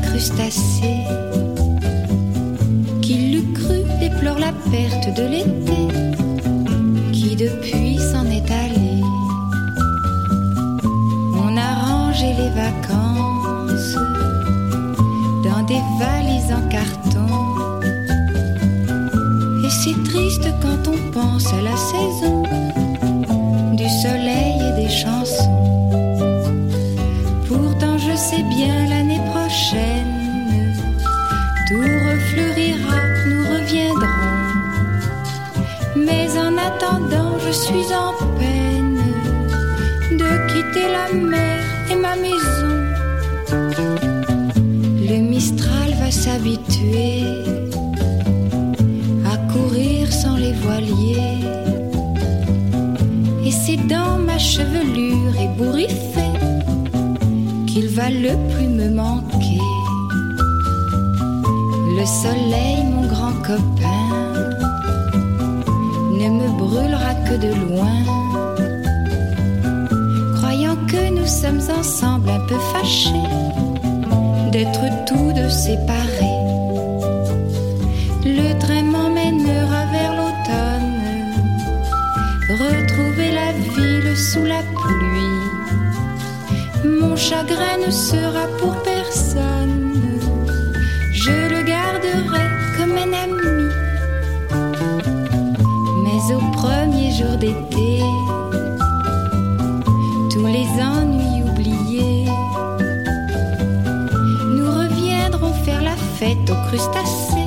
crustacé. Qui l'eût cru déplore la perte de l'été, qui depuis s'en est allé. On a rangé les vacances dans des valises en carton. Et c'est triste quand on pense à la saison du soleil et des chansons. Pourtant je sais bien l'année prochaine tout refleurira, nous reviendrons. Mais en attendant je suis en peine de quitter la mer et ma maison. Le Mistral va s'habituer à courir sans les voiliers. Et c'est dans ma chevelure ébouriffée qu'il va le plus me manquer. Le soleil, mon grand copain, ne me brûlera que de loin, croyant que nous sommes ensemble un peu fâchés d'être tous deux séparés. Le train m'emmènera vers l'automne, retrouver la ville sous la pluie. Mon chagrin ne sera pour personne, je le garderai comme un ami. Mais au premier jour d'été, tous les ennuis oubliés, nous reviendrons faire la fête aux crustacés